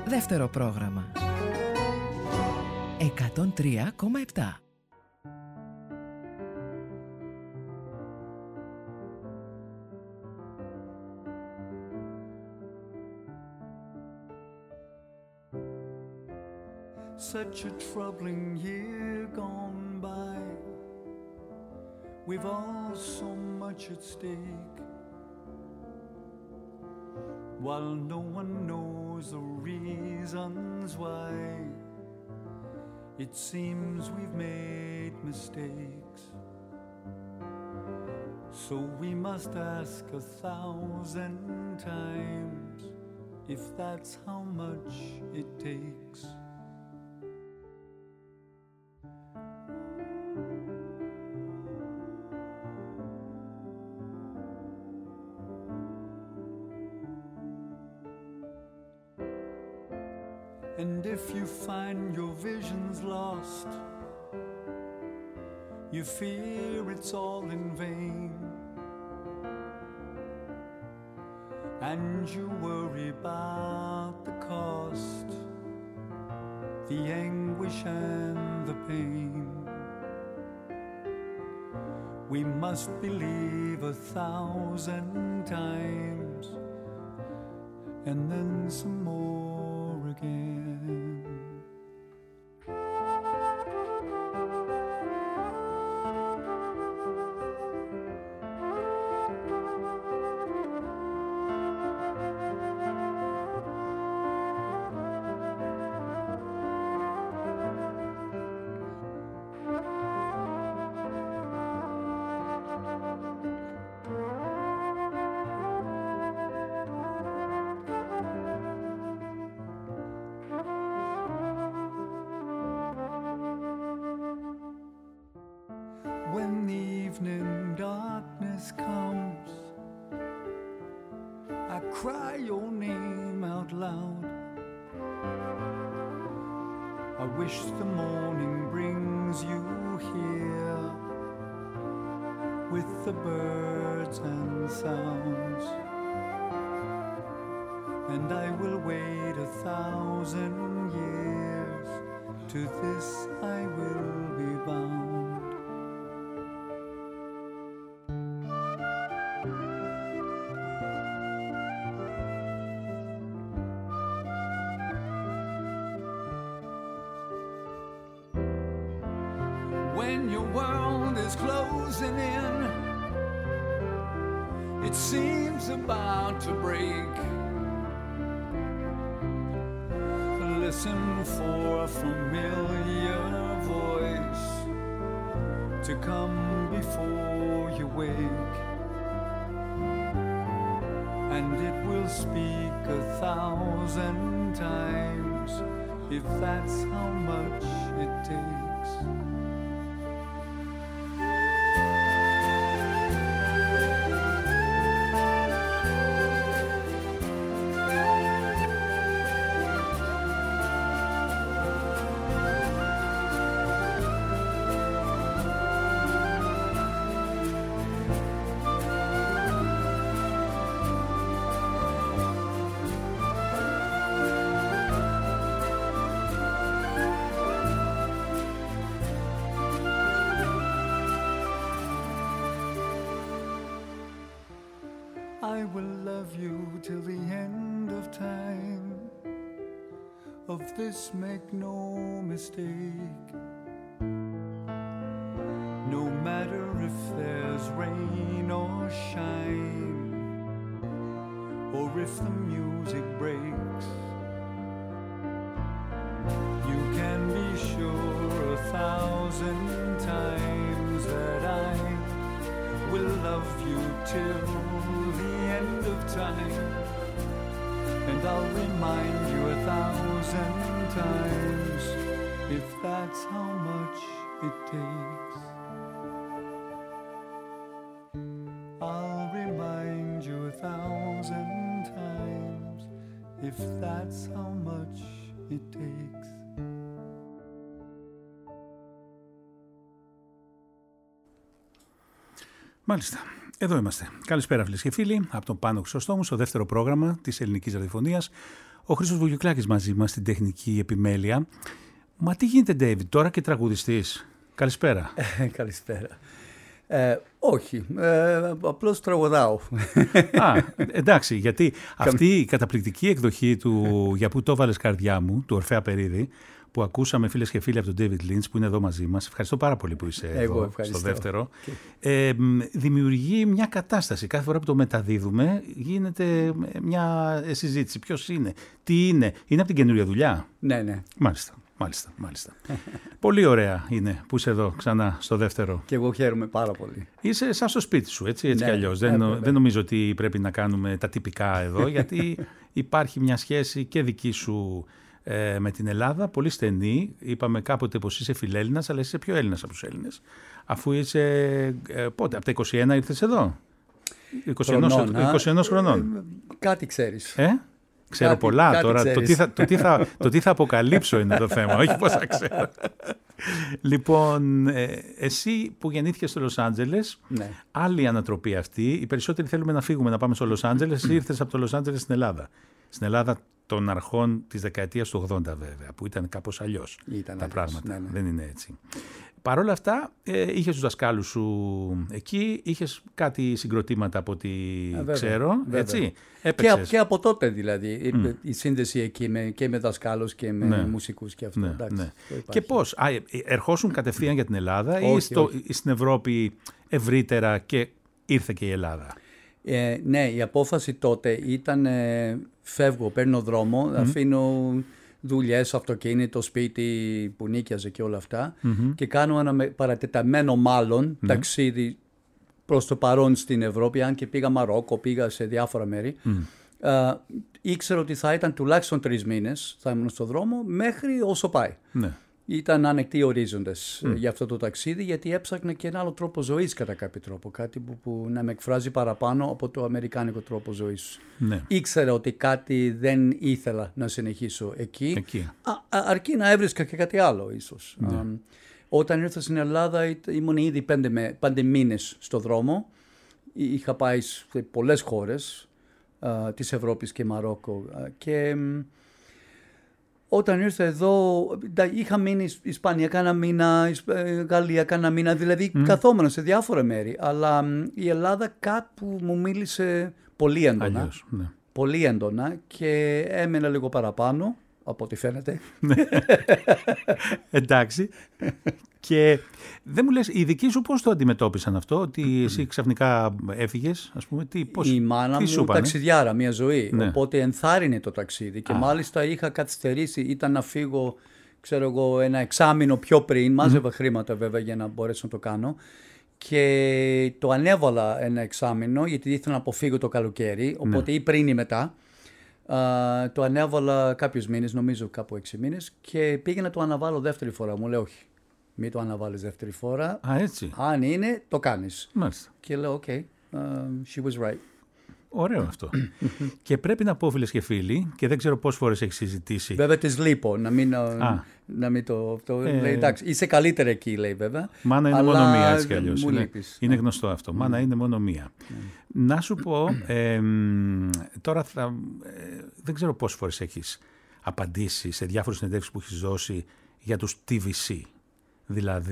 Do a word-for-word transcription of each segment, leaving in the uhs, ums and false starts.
Δεύτερο πρόγραμμα. εκατόν τρία κόμμα επτά. Such a troubling year gone by. We've all so much at stake, while no one knows the reasons why. It seems we've made mistakes, so we must ask a thousand times if that's how much it takes. And if you find your visions lost, you fear it's all in vain, and you worry about the cost, the anguish and the pain. We must believe a thousand times, and then some more again. When the evening darkness comes, I cry your name out loud. I wish the morning brings you here with the birds and sounds, and I will wait a thousand years, to this I will be bound. When your world is closing in, it seems about to break. Listen for a familiar voice to come before you wake, and it will speak a thousand times, if that's how much it takes. I will love you till the end of time. Of this make no mistake. No matter if there's rain or shine, or if the music breaks, you can be sure a thousand times that I will love you till the end of time, and I'll remind you a thousand times, if that's how much it takes. I'll remind you a thousand times, if that's how much it takes. Μάλιστα. Εδώ είμαστε. Καλησπέρα φίλες και φίλοι. Από τον Πάνο Χρυσοστόμου, στο δεύτερο πρόγραμμα της ελληνικής ραδιοφωνίας. Ο Χρήστος Βουγιουκλάκης μαζί μας στην τεχνική επιμέλεια. Μα τι γίνεται, Ντέιβιντ, τώρα και τραγουδιστής? Καλησπέρα. Καλησπέρα. Ε, όχι, ε, απλώς τραγουδάω. Α, εντάξει, γιατί αυτή η καταπληκτική εκδοχή του «Για πού το βάλες καρδιά μου», του Ορφέα Περίδη, που ακούσαμε φίλες και φίλοι από τον David Lynch που είναι εδώ μαζί μας. Ευχαριστώ πάρα πολύ που είσαι Εγώ εδώ στο δεύτερο. Okay. Ε, δημιουργεί μια κατάσταση. Κάθε φορά που το μεταδίδουμε γίνεται μια συζήτηση. Ποιος είναι, τι είναι. Είναι από την καινούρια δουλειά? Ναι, ναι. Μάλιστα, μάλιστα, μάλιστα. Πολύ ωραία είναι που είσαι εδώ ξανά στο δεύτερο. Και εγώ χαίρομαι πάρα πολύ. Είσαι σαν στο σπίτι σου, έτσι, έτσι ναι, κι αλλιώς. Ναι, δεν, ναι. δεν νομίζω ότι πρέπει να κάνουμε τα τυπικά εδώ, γιατί υπάρχει μια σχέση και δική σου με την Ελλάδα, πολύ στενή. Είπαμε κάποτε πως είσαι φιλέλληνας, αλλά είσαι πιο Έλληνας από τους Έλληνες. Αφού είσαι, ε, πότε, από τα είκοσι ένα ήρθες εδώ? είκοσι ένα χρονών. είκοσι ένα χρονών. Ε, κάτι ξέρεις. Ε? Ξέρω κάτι, πολλά κάτι τώρα. Το τι, θα, το, τι θα, το τι θα αποκαλύψω είναι το θέμα, όχι πώς θα ξέρω. Λοιπόν, ε, εσύ που γεννήθηκες στο Λος Άντζελες, ναι. Άλλη ανατροπή αυτή. Οι περισσότεροι θέλουμε να φύγουμε, να πάμε στο Λος Άντζελες. Ήρθες από το Λος Άντζελες στην Ελλάδα. Στην Ελλάδα των αρχών της δεκαετίας του ογδόντα βέβαια, που ήταν κάπως αλλιώς ήταν τα αλλιώς, πράγματα. Ναι, ναι. Δεν είναι έτσι. Παρ' όλα αυτά, ε, είχες τους δασκάλους σου εκεί, είχες κάτι συγκροτήματα από ό,τι ε, ξέρω, βέβαια. Έτσι. Και, και από τότε δηλαδή, mm. η σύνδεση εκεί με, και με δασκάλους και με ναι. μουσικούς και αυτό. Ναι, εντάξει, ναι. Και πώς, α, ερχόσουν κατευθείαν για την Ελλάδα όχι, ή στο, όχι. στην Ευρώπη ευρύτερα και ήρθε και η Ελλάδα? Ε, ναι, η απόφαση τότε ήταν ε, φεύγω, παίρνω δρόμο, mm. αφήνω δουλειές, αυτοκίνητο, σπίτι που νίκιαζε και όλα αυτά mm-hmm. και κάνω ένα παρατεταμένο μάλλον mm. ταξίδι προς το παρόν στην Ευρώπη, αν και πήγα Μαρόκο, πήγα σε διάφορα μέρη. Mm. Uh, ήξερα ότι θα ήταν τουλάχιστον τρεις μήνες, θα ήμουν στον δρόμο μέχρι όσο πάει. Mm. Ήταν ανοιχτοί ορίζοντες mm. για αυτό το ταξίδι, γιατί έψαχνα και ένα άλλο τρόπο ζωής κατά κάποιο τρόπο. Κάτι που, που να με εκφράζει παραπάνω από το αμερικάνικο τρόπο ζωής. Ναι. Ήξερα ότι κάτι δεν ήθελα να συνεχίσω εκεί, εκεί. Α, α, αρκεί να έβρισκα και κάτι άλλο ίσως. Ναι. Um, όταν ήρθα στην Ελλάδα ήμουν ήδη πέντε, με, πέντε μήνες στο δρόμο. Είχα πάει σε πολλές χώρες uh, της Ευρώπης και Μαρόκο uh, και... Όταν ήρθα εδώ, είχα μείνει Ισπανία κάνα μήνα, Γαλλία κάνα μήνα, δηλαδή mm. καθόμουν σε διάφορα μέρη. Αλλά η Ελλάδα κάπου μου μίλησε πολύ έντονα, Αλλιώς, ναι. πολύ έντονα και έμενα λίγο παραπάνω, από ό,τι φαίνεται. Εντάξει. Και δεν μου λες, οι δικοί σου πώς το αντιμετώπισαν αυτό, ότι εσύ ξαφνικά έφυγες, ας πούμε, τι, πώς, η μάνα τι μου ταξιδιάρα μια ζωή, ναι. οπότε ενθάρρυνε το ταξίδι και Α. μάλιστα είχα καθυστερήσει, ήταν να φύγω, ξέρω εγώ, ένα εξάμηνο πιο πριν, μάζευα mm. χρήματα βέβαια για να μπορέσω να το κάνω και το ανέβαλα ένα εξάμηνο γιατί ήθελα να αποφύγω το καλοκαίρι, οπότε ναι. ή πριν ή μετά. Uh, το ανέβαλα κάποιους μήνες, νομίζω κάπου έξι μήνες και πήγα να το αναβάλω δεύτερη φορά. Μου λέει όχι, μην το αναβάλεις δεύτερη φορά. Α, έτσι. Αν είναι, το κάνεις. Μάλιστα. Και λέω, ok, uh, she was right. Ωραίο αυτό. Και πρέπει να πω, φίλες και φίλοι, και δεν ξέρω πόσες φορές έχεις συζητήσει. Βέβαια της λείπω, να μην, να μην το... το ε... λέει, εντάξει, είσαι καλύτερα εκεί, λέει βέβαια. Μάνα είναι αλλά μόνο μία, έτσι κι αλλιώς. Μου είναι, λείπεις. είναι γνωστό αυτό. Μάνα mm. είναι μόνο μία. Mm. Να σου πω, ε, τώρα θα, ε, δεν ξέρω πόσες φορές έχεις απαντήσει σε διάφορες συνεντεύξεις που έχεις δώσει για τους τι βι σι. Δηλαδή,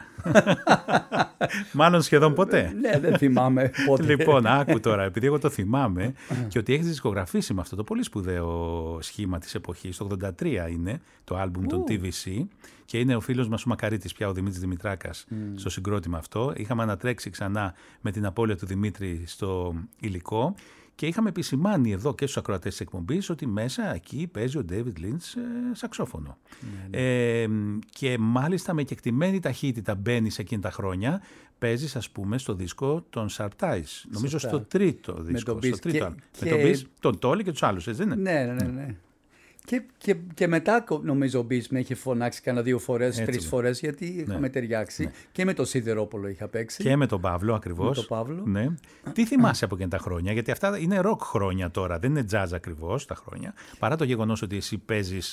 μάλλον σχεδόν ποτέ. Ναι, δεν θυμάμαι πότε. Λοιπόν, άκου τώρα, επειδή εγώ το θυμάμαι και ότι έχεις δισκογραφήσει με αυτό το πολύ σπουδαίο σχήμα της εποχής, το ογδόντα τρία είναι το άλμπουμ των τι βι σι και είναι ο φίλος μας ο Μακαρίτης πια, ο Δημήτρης Δημητράκας, mm. στο συγκρότημα αυτό. Είχαμε ανατρέξει ξανά με την απώλεια του Δημήτρη στο υλικό. Και είχαμε επισημάνει εδώ και στους ακροατές της εκπομπής ότι μέσα εκεί παίζει ο David Lynch ε, σαξόφωνο. Ναι, ναι. Ε, και μάλιστα με κεκτημένη ταχύτητα μπαίνει σε εκείνη τα χρόνια. Παίζεις, ας πούμε, στο δίσκο των Sharp Ties. Νομίζω στο τρίτο δίσκο. Με τον στο τρίτο, και, με τον Beast, τον Τόλι και τους άλλους, έτσι δεν είναι? Ναι, ναι, ναι. ναι. Και, και, και μετά νομίζω ο Beast με είχε φωνάξει κάνα δύο φορές, έτσι, τρεις φορές, γιατί ναι. είχαμε ταιριάξει. Ναι. Και με τον Σιδερόπουλο είχα παίξει. Και με τον Παύλο ακριβώς. Με τον Παύλο. Ναι. Τι θυμάσαι από εκείνα τα χρόνια, γιατί αυτά είναι rock χρόνια τώρα, δεν είναι jazz ακριβώς τα χρόνια. Παρά το γεγονός ότι εσύ παίζεις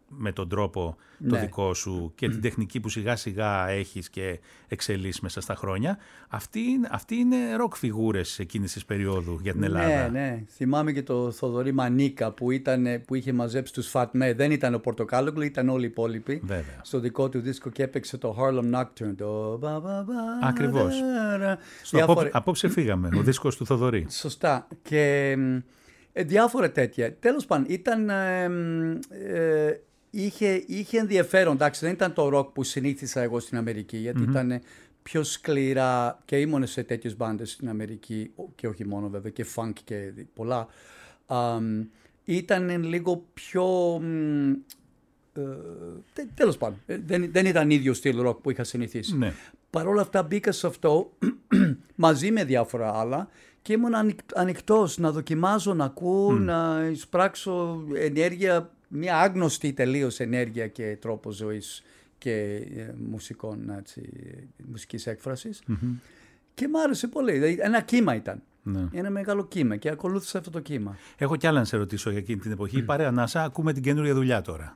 με τον τρόπο Ναι. το δικό σου και την τεχνική που σιγά σιγά έχεις και εξελίσσεις μέσα στα χρόνια. Αυτοί, αυτοί είναι ροκ φιγούρες εκείνης της περίοδου για την Ελλάδα. Ναι, ναι. Θυμάμαι και το Θοδωρή Μανίκα που, ήταν, που είχε μαζέψει τους Fat Man. Δεν ήταν ο Πορτοκάλογλου, ήταν όλοι οι υπόλοιποι. Βέβαια. Στο δικό του δίσκο και έπαιξε το Harlem Nocturne. Το... Ακριβώς. Στο Διάφορα... απόψε φύγαμε, ο δίσκος του Θοδωρή. Σωστά. Και ε, διάφορα τέτοια. Τέλος πάντων, ήταν... Ε, ε, είχε, είχε ενδιαφέρον. Εντάξει, δεν ήταν το ροκ που συνήθισα εγώ στην Αμερική, γιατί mm-hmm. ήταν πιο σκληρά και ήμουν σε τέτοιες μπάντες στην Αμερική και όχι μόνο βέβαια και funk και πολλά. Um, ήταν λίγο πιο... Ε, τέλος πάντων, δεν, δεν ήταν ίδιο στυλ ροκ που είχα συνηθίσει. Ναι. Παρ' όλα αυτά μπήκα σε αυτό μαζί με διάφορα άλλα και ήμουν ανοιχτός να δοκιμάζω, να ακούω, mm. να εισπράξω ενέργεια, μια άγνωστη τελείως ενέργεια και τρόπο ζωής και ε, μουσικών, έτσι, μουσικής έκφρασης. Mm-hmm. Και μ' άρεσε πολύ. Δηλαδή, ένα κύμα ήταν. Ναι. Ένα μεγάλο κύμα και ακολούθησα αυτό το κύμα. Έχω κι άλλα να σε ρωτήσω για εκείνη την εποχή. Mm. Παρέα Νάσα, ακούμε την καινούρια δουλειά τώρα.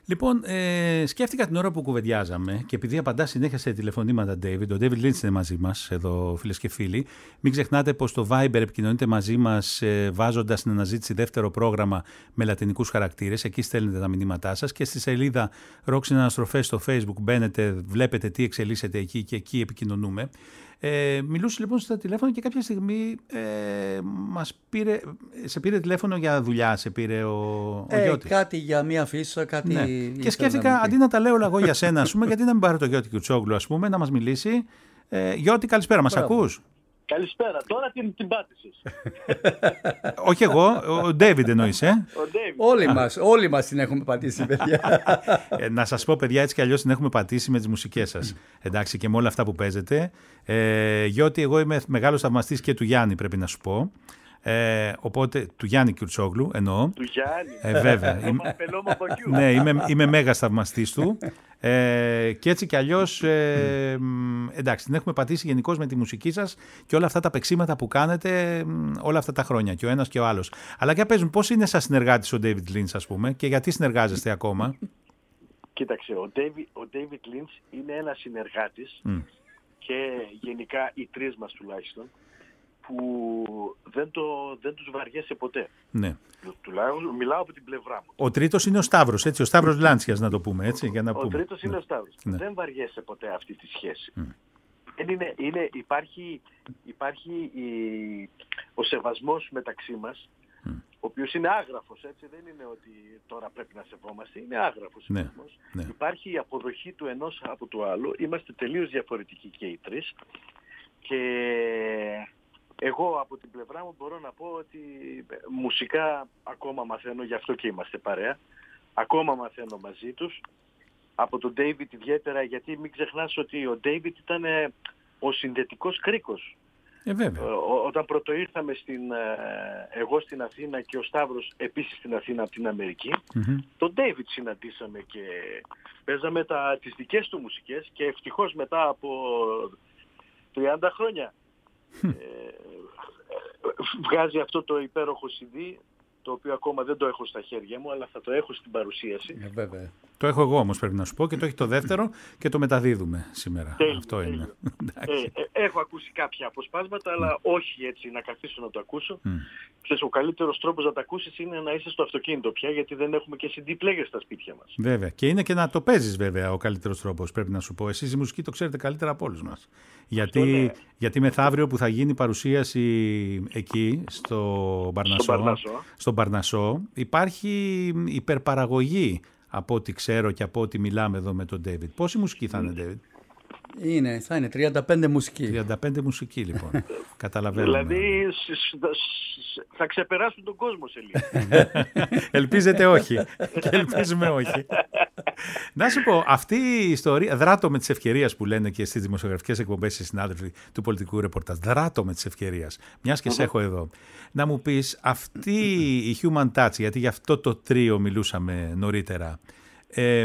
Λοιπόν, ε, σκέφτηκα την ώρα που κουβεντιάζαμε και επειδή απαντά συνέχεια σε τηλεφωνήματα, David, ο David Lynch είναι μαζί μας εδώ, φίλες και φίλοι. Μην ξεχνάτε πως το Viber επικοινωνείτε μαζί μας ε, βάζοντας στην αναζήτηση δεύτερο πρόγραμμα με λατινικούς χαρακτήρες. Εκεί στέλνετε τα μηνύματά σας και στη σελίδα Rock Συναναστροφές στο Facebook μπαίνετε, βλέπετε τι εξελίσσεται εκεί και εκεί επικοινωνούμε. Ε, μιλούσε λοιπόν στο τηλέφωνο και κάποια στιγμή ε, μας πήρε, σε πήρε τηλέφωνο για δουλειά, σε πήρε ο, ο ε, Γιώτης. Κάτι για μία φύσα, κάτι... Ναι. Και σκέφτηκα, να αντί να τα λέω όλα εγώ για σένα, ας πούμε, γιατί να μην πάρω το Γιώτη Κιουτσόγλου, ας πούμε, να μας μιλήσει. Ε, Γιώτη, καλησπέρα, μας ακούς? Καλησπέρα, τώρα την, την πάτησες. Όχι εγώ, ο Ντέιβιντ εννοείς, ε? Ο David. Όλοι μας, όλοι μας την έχουμε πατήσει, παιδιά. ε, να σας πω, παιδιά, έτσι κι αλλιώς την έχουμε πατήσει με τις μουσικές σας. Εντάξει, και με όλα αυτά που παίζετε. Ε, Γιώτη, εγώ είμαι μεγάλος θαυμαστής και του Γιάννη, πρέπει να σου πω. Ε, οπότε, του Γιάννη Κιουρτσόγλου εννοώ. Του Γιάννη. Ε, βέβαια. είμαι, ναι, είμαι, είμαι μέγας θαυμαστής του. Ε, και έτσι κι αλλιώς, ε, εντάξει, την έχουμε πατήσει γενικώς με τη μουσική σας και όλα αυτά τα παίξήματα που κάνετε όλα αυτά τα χρόνια, και ο ένας και ο άλλος. Αλλά για πες μου, πώς είναι σαν συνεργάτης ο David Lynch, ας πούμε, και γιατί συνεργάζεστε ακόμα? Κοίταξε, ο David, ο David Lynch είναι ένας συνεργάτης mm. και γενικά οι τρεις μας τουλάχιστον, που δεν, το, δεν τους βαριέσαι ποτέ. Ναι. Τουλάχιστον μιλάω από την πλευρά μου. Ο τρίτος είναι ο Σταύρος, έτσι, ο Σταύρος Λάντσιας, να το πούμε, έτσι, για να πούμε. Ο τρίτος είναι ναι. ο Σταύρος. Ναι. Δεν βαριέσαι ποτέ αυτή τη σχέση. Mm. Δεν είναι, είναι, υπάρχει υπάρχει η, ο σεβασμός μεταξύ μας, mm. ο οποίος είναι άγραφος, έτσι, δεν είναι ότι τώρα πρέπει να σεβόμαστε, είναι άγραφος ο ναι. σεβασμός. Ναι. Υπάρχει η αποδοχή του ενός από του άλλου, είμαστε τελείως διαφορετικοί και οι τρεις και... Εγώ από την πλευρά μου μπορώ να πω ότι μουσικά ακόμα μαθαίνω, γι' αυτό και είμαστε παρέα. Ακόμα μαθαίνω μαζί τους. Από τον David ιδιαίτερα, γιατί μην ξεχνάς ότι ο David ήταν ο συνδετικός κρίκος. Ε, βέβαια. Ό, όταν πρώτο ήρθαμε στην, εγώ στην Αθήνα και ο Σταύρος επίσης στην Αθήνα από την Αμερική, mm-hmm. τον David συναντήσαμε και παίζαμε τα, τις δικές του μουσικές και ευτυχώς μετά από τριάντα χρόνια Ε, βγάζει αυτό το υπέροχο σι ντι, το οποίο ακόμα δεν το έχω στα χέρια μου, αλλά θα το έχω στην παρουσίαση. Ε, βέβαια. Το έχω εγώ όμως, πρέπει να σου πω, και το έχει το δεύτερο και το μεταδίδουμε σήμερα. Τέλει, αυτό τέλει. είναι. ε, ε, έχω ακούσει κάποια αποσπάσματα, αλλά mm. όχι έτσι να καθίσω να το ακούσω. Mm. Ξέρεις, ο καλύτερος τρόπος να το ακούσεις είναι να είσαι στο αυτοκίνητο πια, γιατί δεν έχουμε και σι ντι player στα σπίτια μας. Βέβαια. Και είναι και να το παίζεις, βέβαια, ο καλύτερος τρόπος, πρέπει να σου πω. Εσείς η μουσική το ξέρετε καλύτερα από όλους μας. Γιατί, ναι. γιατί μεθαύριο που θα γίνει παρουσίαση εκεί, στο Παρνασσό, στο Παρνασσό, στον Παρνασσό, υπάρχει υπερπαραγωγή από ό,τι ξέρω και από ό,τι μιλάμε εδώ με τον David. Πόση μουσική θα είναι, David? Είναι, θα είναι τριάντα πέντε μουσική. τριάντα πέντε μουσική, λοιπόν. Καταλαβαίνω. Δηλαδή θα ξεπεράσουν τον κόσμο σε λίγο. Ελπίζετε όχι. Και ελπίζουμε όχι. Να σου πω, αυτή η ιστορία, δράτω με τις ευκαιρίες που λένε και στις δημοσιογραφικές εκπομπές οι συνάδελφοι του πολιτικού ρεπορτάζ, δράτω με τις ευκαιρίες, μιας και σε έχω εδώ, να μου πεις αυτή η Human Touch, γιατί γι' αυτό το τρίο μιλούσαμε νωρίτερα, ε,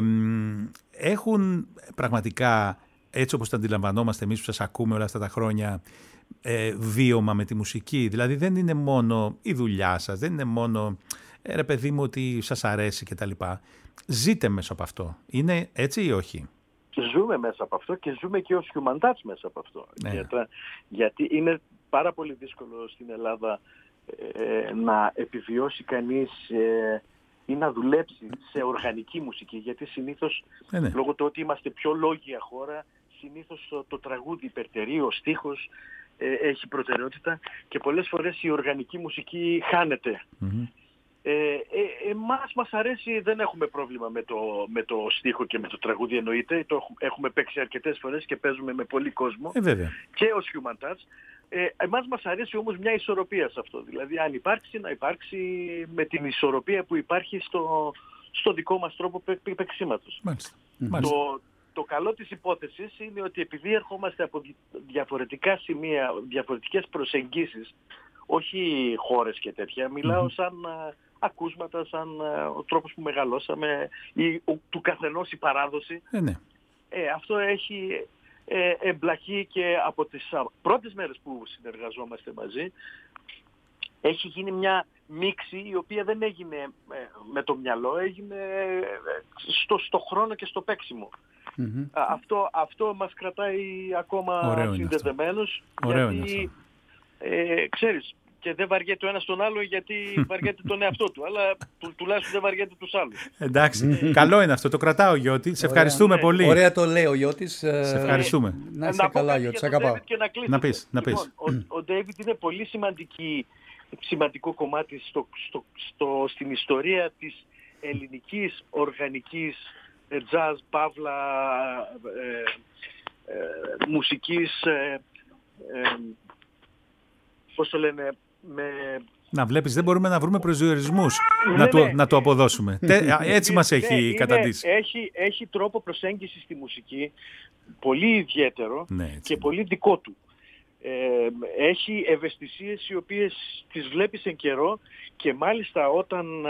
έχουν πραγματικά, έτσι όπως τα αντιλαμβανόμαστε εμείς που σας ακούμε όλα αυτά τα χρόνια, ε, βίωμα με τη μουσική? Δηλαδή δεν είναι μόνο η δουλειά σας, δεν είναι μόνο ε, ρε παιδί μου ότι σας αρέσει κτλ. Ζείτε μέσα από αυτό. Είναι έτσι ή όχι? Ζούμε μέσα από αυτό και ζούμε και ως Human Touch μέσα από αυτό. Ναι. Γιατί, γιατί είναι πάρα πολύ δύσκολο στην Ελλάδα ε, να επιβιώσει κανείς ε, ή να δουλέψει σε οργανική μουσική, γιατί συνήθως ναι, ναι. λόγω του ότι είμαστε πιο λόγια χώρα, συνήθως το, το τραγούδι υπερτερεί, ο στίχος ε, έχει προτεραιότητα και πολλές φορές η οργανική μουσική χάνεται. Mm-hmm. Ε, ε, εμάς μας αρέσει, δεν έχουμε πρόβλημα με το, με το στίχο και με το τραγούδι, εννοείται, το έχουμε παίξει αρκετές φορές και παίζουμε με πολύ κόσμο ε, βέβαια. Και ως Human Touch. Ε, εμάς μας αρέσει όμως μια ισορροπία σε αυτό, δηλαδή αν υπάρξει να υπάρξει με την ισορροπία που υπάρχει στο, στο δικό μας τρόπο παίξηματος. Μάλιστα. Το, το καλό της υπόθεσης είναι ότι επειδή ερχόμαστε από διαφορετικά σημεία, διαφορετικές προσεγγίσεις, όχι χώρες και τέτοια, μιλάω mm-hmm. σαν α, ακούσματα, σαν α, ο τρόπος που μεγαλώσαμε ή ο, του καθενός η παράδοση. Ε, ναι. ε, αυτό έχει ε, εμπλακεί και από τις α, πρώτες μέρες που συνεργαζόμαστε μαζί. έχει γίνει μια μίξη η οποία δεν έγινε με το μυαλό, έγινε στο, στο χρόνο και στο παίξιμο. Mm-hmm. Αυτό, αυτό μας κρατάει ακόμα συνδεδεμένους, γιατί ε, ξέρεις, και δεν βαριέται ο ένας τον άλλο γιατί βαριέται τον εαυτό του, αλλά του, τουλάχιστον δεν βαριέται τους άλλους. Εντάξει, καλό είναι αυτό, το κρατάω Γιώτη, σε ευχαριστούμε ωραία, πολύ. Ωραία το λέει ο Γιώτης. Σε ευχαριστούμε. Να είσαι καλά Γιώτη, σε αγαπάω. Να πεις, να πεις. Λοιπόν, ο Ντέιβιντ είναι πολύ σημαντική, σημαντικό κομμάτι στο, στο, στο, στην ιστορία της ελληνικής οργανικής jazz, παύλα, ε, ε, μουσικής, ε, ε, πώς το λένε, με... Να βλέπεις, δεν μπορούμε να βρούμε προσδιορισμούς ναι, να, ναι. το, να το αποδώσουμε. Τε, έτσι μας έχει ναι, καταντήσει. Είναι, έχει, έχει τρόπο προσέγγισης στη μουσική πολύ ιδιαίτερο ναι, και πολύ δικό του. Ε, έχει ευαισθησίες οι οποίες τις βλέπεις εν καιρό και μάλιστα όταν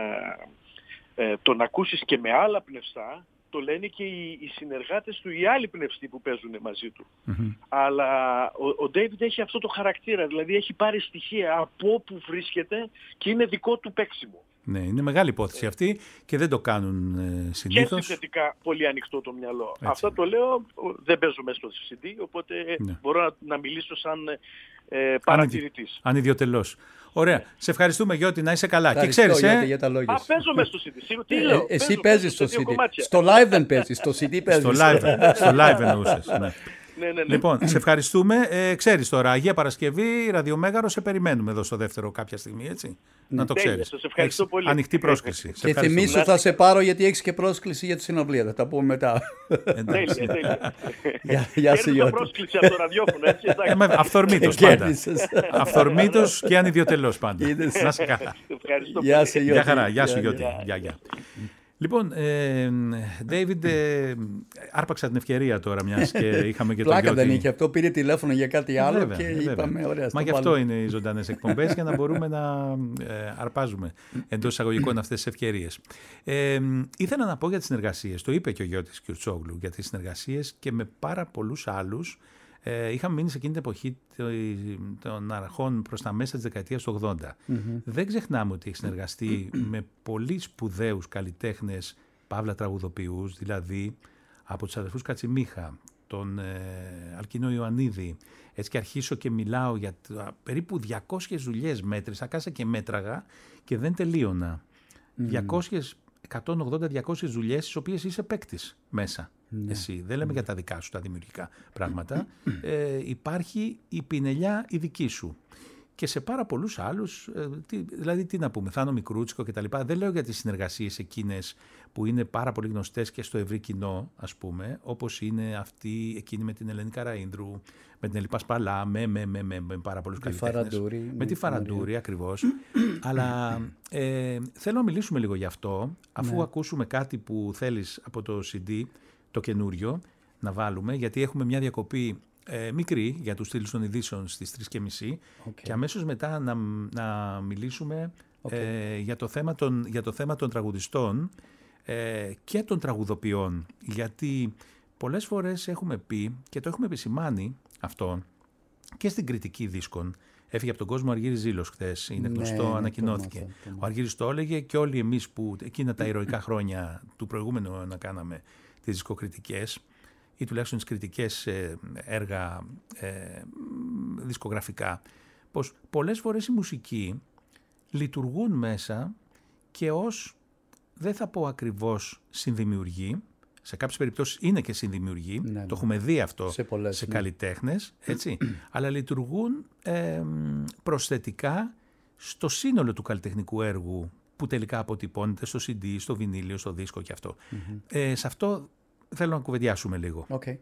ε, ε, τον ακούσεις και με άλλα πνευστά, το λένε και οι, οι συνεργάτες του, οι άλλοι πνευστοί που παίζουν μαζί του. Mm-hmm. Αλλά ο Ντέιβιντ έχει αυτό το χαρακτήρα, δηλαδή έχει πάρει στοιχεία από όπου βρίσκεται και είναι δικό του παίξιμο. Ναι, είναι μεγάλη υπόθεση αυτή και δεν το κάνουν ε, συνήθως. Και συνθετικά πολύ ανοιχτό το μυαλό. Έτσι. Αυτά το λέω, δεν παίζω μέσα στο σι ντι, οπότε ναι. μπορώ να, να μιλήσω σαν ε, παρατηρητής. Ανιδιοτελώς. Ωραία. Σε ευχαριστούμε Γιώτη, να είσαι καλά. Ευχαριστώ, και ξέρεις, Γιώτη, ε... για τα λόγια σου. Α, παίζω μέσα στο σι ντι. Τι λέω, ε, εσύ παίζω, παίζεις στο σι ντι. Στο live δεν παίζεις, στο σι ντι παίζεις. Στο live, στο live εννοούσες. Ναι. Ναι, ναι, ναι. Λοιπόν, σε ευχαριστούμε. Ε, ξέρεις τώρα, Αγία Παρασκευή, Ραδιομέγαρο, σε περιμένουμε εδώ στο δεύτερο κάποια στιγμή, έτσι. Ναι. Να το ξέρεις. Σας ευχαριστώ πολύ. Ανοιχτή πρόσκληση. Και θυμίσου θα σε πάρω γιατί έχεις και πρόσκληση για τη συναυλία. Θα τα πούμε μετά. Τέλεια, τέλεια. Γεια σου Γιώτη. πρόσκληση από το ραδιόφωνο, έτσι. Αυθορμήτως πάντα. Αυθορμήτως και ανιδιοτελώς πάντα. Να είσαι καλά. Γεια σου Γιώτη. Γεια χαρά. Γεια σου Γιώτη. Γεια. Λοιπόν, Ντέιβιντ, ε, ε, άρπαξα την ευκαιρία τώρα μιας και είχαμε και τον Γιώτη. Πλάκα δεν είχε αυτό, πήρε τηλέφωνο για κάτι άλλο βέβαια, και βέβαια. είπαμε ωραία. Μα γι' αυτό είναι οι ζωντανές εκπομπές, για να μπορούμε να ε, αρπάζουμε εντός εισαγωγικών αυτές τις ευκαιρίες. Ε, ήθελα να πω για τις συνεργασίες, το είπε και ο Γιώτης Κιουρτσόγλου, για τις συνεργασίες και με πάρα πολλούς άλλους. Ε, είχαμε μείνει σε εκείνη την εποχή των αρχών προς τα μέσα της δεκαετίας του ογδόντα. Mm-hmm. Δεν ξεχνάμε ότι έχει συνεργαστεί με πολύ σπουδαίους καλλιτέχνες, παύλα τραγουδοποιούς, δηλαδή από τους αδερφούς Κατσιμίχα, τον ε, Αλκίνο Ιωαννίδη. Έτσι και αρχίσω και μιλάω για τα, περίπου διακόσιες δουλειές μέτρησα, κάσα και μέτραγα και δεν τελείωνα. Mm. διακόσιες, εκατόν ογδόντα διακόσιες δουλειές στις οποίες είσαι παίκτης μέσα. Ναι. Εσύ. Δεν λέμε για τα δικά σου τα δημιουργικά πράγματα. Ε, υπάρχει η πινελιά η δική σου. Και σε πάρα πολλούς άλλους, ε, τι, δηλαδή τι να πούμε, Θάνο Μικρούτσικο κτλ. Δεν λέω για τις συνεργασίες εκείνες που είναι πάρα πολύ γνωστές και στο ευρύ κοινό, ας πούμε, όπως είναι αυτή εκείνη με την Ελένη Καραΐνδρου, με την Έλλη Πασπαλά, με, με, με, με, με πάρα πολλούς καλλιτέχνες. Με, με τη Φαραντούρη, ακριβώς. Αλλά ε, θέλω να μιλήσουμε λίγο γι' αυτό, αφού ναι. ακούσουμε κάτι που θέλεις από το σι ντι, το καινούριο, να βάλουμε, γιατί έχουμε μια διακοπή ε, μικρή για τους στήλους των ειδήσεων στις τρεις και μισή okay. και αμέσως μετά να, να μιλήσουμε okay. ε, για, το θέμα των, για το θέμα των τραγουδιστών ε, και των τραγουδοποιών, γιατί πολλές φορές έχουμε πει και το έχουμε επισημάνει αυτό και στην κριτική δίσκων. Έφυγε από τον κόσμο ο Αργύρης Ζήλος χθες, είναι γνωστό, ναι, ανακοινώθηκε. Το μάθα, το ο Αργύρης το έλεγε και όλοι εμείς που εκείνα τα ηρωικά χρόνια του προηγούμενου να κάναμε τις δισκοκριτικές ή τουλάχιστον τις κριτικές έργα ε, δισκογραφικά, πως πολλές φορές οι μουσικοί λειτουργούν μέσα και ως, δεν θα πω ακριβώς συνδημιουργοί, σε κάποιες περιπτώσεις είναι και συνδημιουργοί, ναι, ναι. το έχουμε δει αυτό σε, πολλές, σε ναι. καλλιτέχνες, έτσι, αλλά λειτουργούν ε, προσθετικά στο σύνολο του καλλιτεχνικού έργου που τελικά αποτυπώνεται στο σι ντι, στο βινίλιο, στο δίσκο και αυτό. Mm-hmm. Ε, σε αυτό θέλω να κουβεντιάσουμε λίγο. Okay.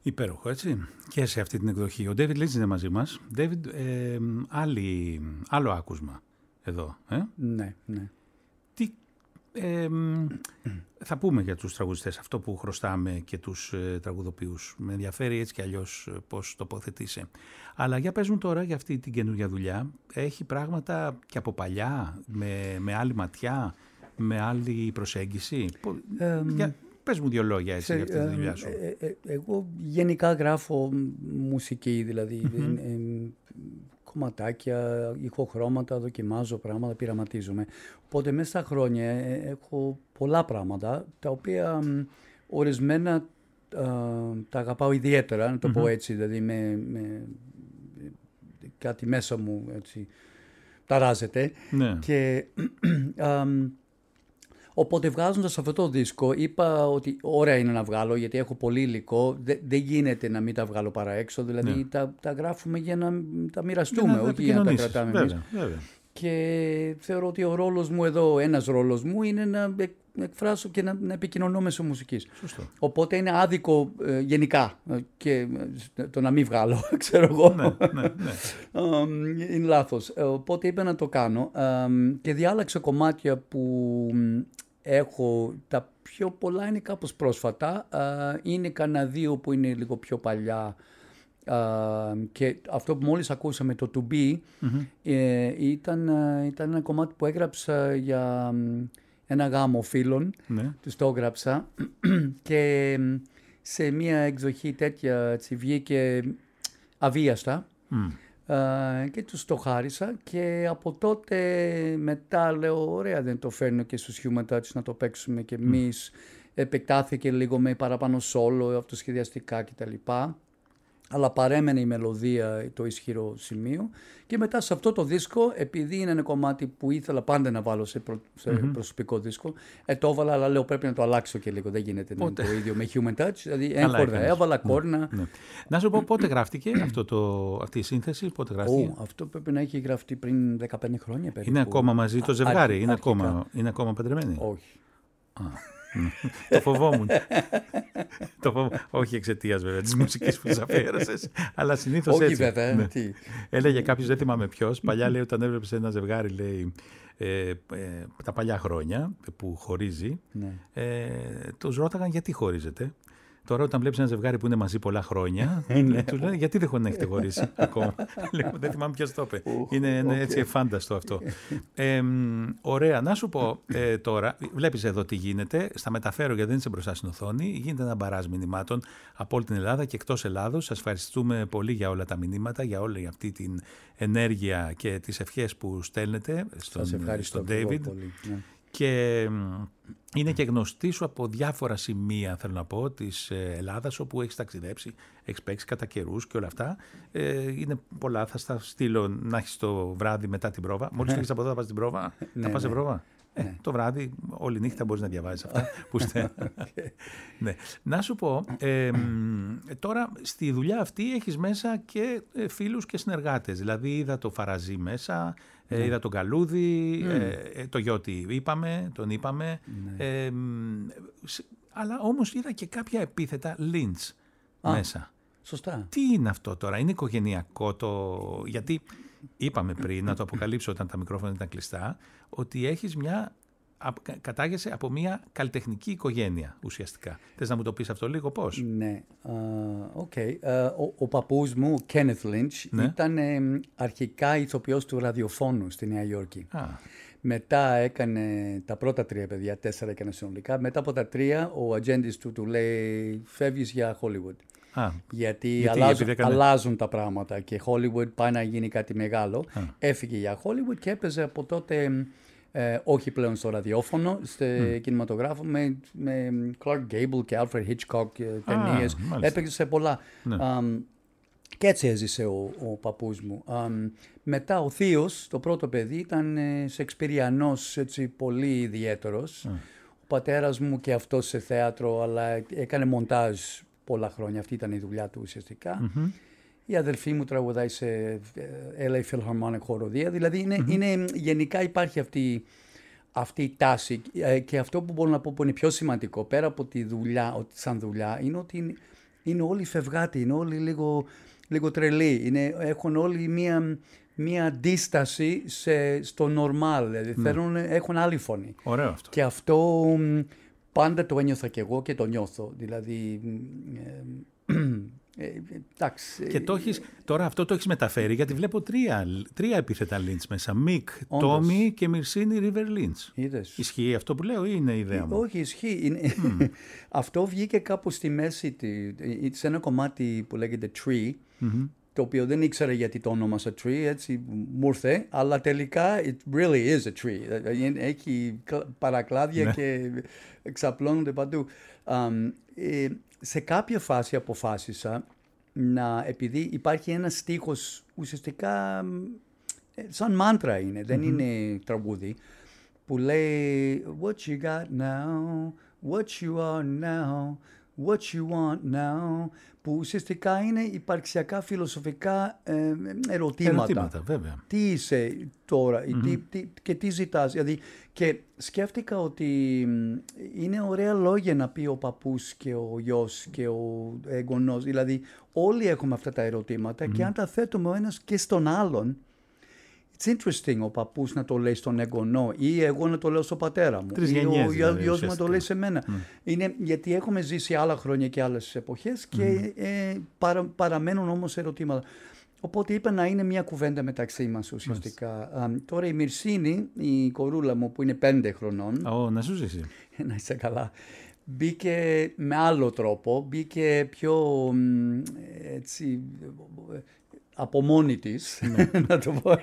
Υπέροχο, έτσι. Και σε αυτή την εκδοχή. Ο David Lynch είναι μαζί μας. David, ε, άλλη, άλλο άκουσμα εδώ. Ε? Ναι, ναι. Τι, ε, θα πούμε για τους τραγουδιστές αυτό που χρωστάμε και τους ε, τραγουδοποιούς. Με ενδιαφέρει έτσι κι αλλιώς πώς τοποθετείσαι. Αλλά για πες μου τώρα για αυτή την καινούργια δουλειά. Έχει πράγματα και από παλιά, με, με άλλη ματιά, με άλλη προσέγγιση. Ε, για, πες μου δύο λόγια έτσι, για αυτή τη δουλειά σου. Ε, ε, ε, εγώ γενικά γράφω μουσική, δηλαδή mm-hmm. ε, ε, κομματάκια, ηχοχρώματα, δοκιμάζω πράγματα, πειραματίζομαι. Οπότε μέσα στα χρόνια ε, έχω πολλά πράγματα, τα οποία ε, ορισμένα ε, τα αγαπάω ιδιαίτερα, να το mm-hmm. πω έτσι, δηλαδή με, με κάτι μέσα μου έτσι ταράζεται. Ναι. Και ε, οπότε βγάζοντας αυτό το δίσκο είπα ότι ωραία είναι να βγάλω γιατί έχω πολύ υλικό, δεν δε γίνεται να μην τα βγάλω παρά έξω, δηλαδή ναι. τα, τα γράφουμε για να τα μοιραστούμε, όχι για να τα κρατάμε βέβαια, εμείς. Βέβαια. Και θεωρώ ότι ο ρόλος μου εδώ, ένας ρόλος μου είναι να εκφράσω και να, να επικοινωνώ μέσω μουσικής. Σωστό. Οπότε είναι άδικο ε, γενικά και ε, το να μην βγάλω, ξέρω εγώ. Ναι, ναι, ναι. um, είναι λάθος. Οπότε είπα να το κάνω um, και διάλεξα κομμάτια που έχω, τα πιο πολλά είναι κάπως πρόσφατα, uh, είναι κανένα δύο που είναι λίγο πιο παλιά. Uh, και αυτό που μόλις ακούσαμε, το To Be, mm-hmm. ε, ήταν, uh, ήταν ένα κομμάτι που έγραψα για um, ένα γάμο φίλων, ναι. τους το έγραψα και σε μια εκδοχή τέτοια έτσι, βγήκε αβίαστα mm. uh, και τους το χάρισα και από τότε μετά λέω ωραία δεν το φέρνω και στους Human Touch να το παίξουμε και εμείς, mm. επεκτάθηκε λίγο με παραπάνω solo, αυτοσχεδιαστικά κτλ. Αλλά παρέμενε η μελωδία το ισχυρό σημείο και μετά σε αυτό το δίσκο, επειδή είναι ένα κομμάτι που ήθελα πάντα να βάλω σε, προ, σε mm-hmm. προσωπικό δίσκο, ε, το έβαλα, αλλά λέω πρέπει να το αλλάξω και λίγο, δεν γίνεται να είναι το ίδιο με Human Touch, δηλαδή έγχορδα, έβαλα κόρνα. Ναι, ναι. Να σου πω πότε γράφτηκε αυτό το, αυτή η σύνθεση, πότε γράφτηκε. Oh, αυτό πρέπει να έχει γραφτεί πριν δεκαπέντε χρόνια περίπου. Είναι ακόμα μαζί το ζευγάρι, Α, είναι, ακόμα, είναι ακόμα παντρεμένοι. Όχι. Α. Το φοβόμουν. Το φοβ... Όχι εξαιτίας βέβαια της μουσικής που σας αφιέρωσες, αλλά συνήθως έτσι. Όχι βέβαια. Ναι. Τι. Έλεγε κάποιος, δεν θυμάμαι ποιος, παλιά λέει όταν έβλεπε ένα ζευγάρι, λέει, ε, ε, τα παλιά χρόνια που χωρίζει, ναι. ε, τους ρώταγαν γιατί χωρίζετε. Τώρα, όταν βλέπεις ένα ζευγάρι που είναι μαζί πολλά χρόνια, του λένε γιατί δεν έχουν έχετε χωρίσει ακόμα. Δεν θυμάμαι ποιος το είπε. Είναι, είναι έτσι εφάνταστο αυτό. Ε, ωραία, να σου πω ε, τώρα, βλέπεις εδώ τι γίνεται. Στα μεταφέρω γιατί δεν είσαι μπροστά στην οθόνη. Γίνεται ένα μπαράζ μηνυμάτων από όλη την Ελλάδα και εκτός Ελλάδος. Σας ευχαριστούμε πολύ για όλα τα μηνύματα, για όλη αυτή την ενέργεια και τις ευχές που στέλνετε στον, στον David. Πολύ, ναι. Και είναι και γνωστή σου από διάφορα σημεία, θέλω να πω, της Ελλάδας, όπου έχεις ταξιδέψει, έχεις παίξει κατά καιρούς και όλα αυτά. Ε, είναι πολλά, θα στα στείλω να έχεις το βράδυ μετά την πρόβα. Μόλις φύγεις από εδώ θα πας στην πρόβα, ναι, θα πας σε ναι. πρόβα. Ε, ναι. Το βράδυ, όλη νύχτα μπορείς να διαβάζεις αυτά που στέλνω. Ναι. Να σου πω, ε, τώρα στη δουλειά αυτή έχεις μέσα και φίλους και συνεργάτες. Δηλαδή είδα το Φαραζί μέσα, ναι. ε, είδα τον Καλούδη, mm. ε, το Γιώτη είπαμε, τον είπαμε. Ναι. Ε, αλλά όμως είδα και κάποια επίθετα Lynch μέσα. Σωστά. Τι είναι αυτό τώρα, είναι οικογενειακό το... Γιατί είπαμε πριν, να το αποκαλύψω όταν τα μικρόφωνα ήταν κλειστά, ότι έχεις μια... κατάγεσαι από μια καλλιτεχνική οικογένεια ουσιαστικά. Θες να μου το πεις αυτό λίγο πώς? Ναι, οκ. Uh, okay. uh, ο, ο παππούς μου, ο Kenneth Lynch, ναι. ήταν uh, αρχικά ηθοποιός του ραδιοφώνου στη Νέα Υόρκη. Ah. Μετά έκανε τα πρώτα τρία παιδιά, τέσσερα έκανε συνολικά. Μετά από τα τρία, ο ατζέντης του του λέει φεύγεις για Hollywood. Ah. Γιατί, Γιατί αλλάζουν, έκανε... αλλάζουν τα πράγματα και Hollywood πάει να γίνει κάτι μεγάλο. Ah. Έφυγε για Hollywood και έπαιζε από τότε... Ε, όχι πλέον στο ραδιόφωνο, στο mm. κινηματογράφο με, με Clark Gable και Alfred Hitchcock ταινίες. Ah, έπαιξε σε πολλά. Ναι. Um, και έτσι έζησε ο, ο παππούς μου. Um, μετά ο θείος, το πρώτο παιδί, ήταν ε, σεξπιριανός, έτσι πολύ ιδιαίτερος. Mm. Ο πατέρας μου και αυτός σε θέατρο, αλλά έκανε μοντάζ πολλά χρόνια. Αυτή ήταν η δουλειά του ουσιαστικά. Mm-hmm. Η αδελφή μου τραγουδάει σε ελ έι Philharmonic χοροδία. Δηλαδή είναι, mm-hmm. είναι, γενικά υπάρχει αυτή, αυτή η τάση και αυτό που μπορώ να πω που είναι πιο σημαντικό πέρα από τη δουλειά, ότι σαν δουλειά, είναι ότι είναι όλοι φευγάτοι, είναι όλοι λίγο, λίγο τρελοί. Είναι, έχουν όλοι μία, μία αντίσταση σε, στο normal, δηλαδή Ναι. θέλουν, έχουν άλλη φωνή. Ωραίο αυτό. Και αυτό μ, πάντα το ένιωθα και εγώ και το νιώθω. Δηλαδή, ε, ε, εντάξει. Και το έχεις, τώρα αυτό το έχεις μεταφέρει, γιατί βλέπω τρία, τρία επίθετα Lynch μέσα. Μικ, Όντως. Τόμι και Μυρσίνη River Lynch. Είδες. Ισχύει αυτό που λέω ή είναι ιδέα μου? Όχι, ισχύει. Είναι... αυτό βγήκε κάπου στη μέση, τη, σε ένα κομμάτι που λέγεται Tree, Mm-hmm. το οποίο δεν ήξερα γιατί το ονόμασα Tree, έτσι μου ήρθε, αλλά τελικά it really is a tree. Έχει παρακλάδια και εξαπλώνονται παντού. Um, ε, σε κάποια φάση αποφάσισα να, επειδή υπάρχει ένα στίχος ουσιαστικά σαν μάντρα είναι, δεν Mm-hmm. είναι τραγούδι, που λέει what you got now, what you are now, what you want now, που ουσιαστικά είναι υπαρξιακά φιλοσοφικά ε, ερωτήματα. Ερωτήματα, βέβαια. Τι είσαι τώρα Mm-hmm. τι, τι, και τι ζητάς. Δηλαδή, και σκέφτηκα ότι είναι ωραία λόγια να πει ο παππούς και ο γιος και ο εγγονός. Δηλαδή όλοι έχουμε αυτά τα ερωτήματα mm-hmm. και αν τα θέτουμε ο ένας και στον άλλον, it's interesting ο παππούς να το λέει στον εγγονό ή εγώ να το λέω στον πατέρα μου. Τρεις ή γενιές, ο δηλαδή, γιος μου να το ουσιαστικά. λέει σε μένα. Mm. Είναι γιατί έχουμε ζήσει άλλα χρόνια και άλλες εποχές και Mm. ε, παρα, παραμένουν όμως ερωτήματα. Οπότε είπα να είναι μια κουβέντα μεταξύ μας ουσιαστικά. Um, τώρα η Μυρσίνη, η κορούλα μου που είναι πέντε χρονών, Ω, να σου ζήσει. να είσαι καλά, μπήκε με άλλο τρόπο, μπήκε πιο μ, έτσι, από μόνη της, να το πω.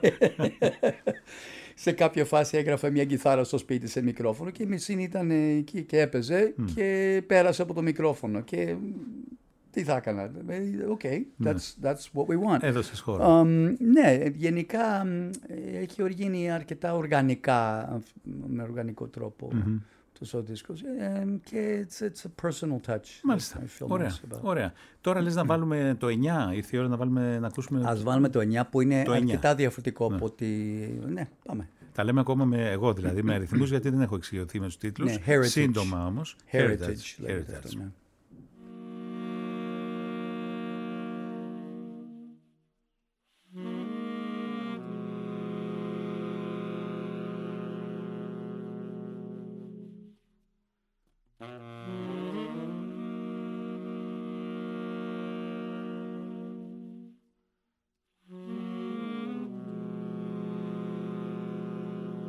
Σε κάποια φάση έγραφε μια κιθάρα στο σπίτι σε μικρόφωνο και η Μυρσίνη ήταν εκεί και έπαιζε Mm. και πέρασε από το μικρόφωνο και τι θα έκανα. Οκ, okay, that's, that's what we want. Έδωσες χώρο. Um, ναι, γενικά έχει γίνει αρκετά οργανικά, με οργανικό τρόπο Mm-hmm. τους ο δίσκος ε, και it's, it's a personal touch. Μάλιστα. I feel Ωραία. nice about. Ωραία. Τώρα λες να βάλουμε το εννιά, ήρθε η ώρα να, βάλουμε, να ακούσουμε... Ας βάλουμε το εννιά που είναι Το εννιά. αρκετά διαφορετικό Ναι. από ότι... Ναι, πάμε. Τα λέμε ακόμα με εγώ δηλαδή, με αριθμούς, γιατί δεν έχω εξηγηθεί με τους τίτλους. Ναι, heritage. Σύντομα όμως. Heritage, λέγεται Heritage. αυτό, ναι.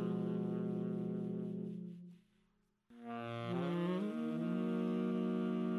Thank you.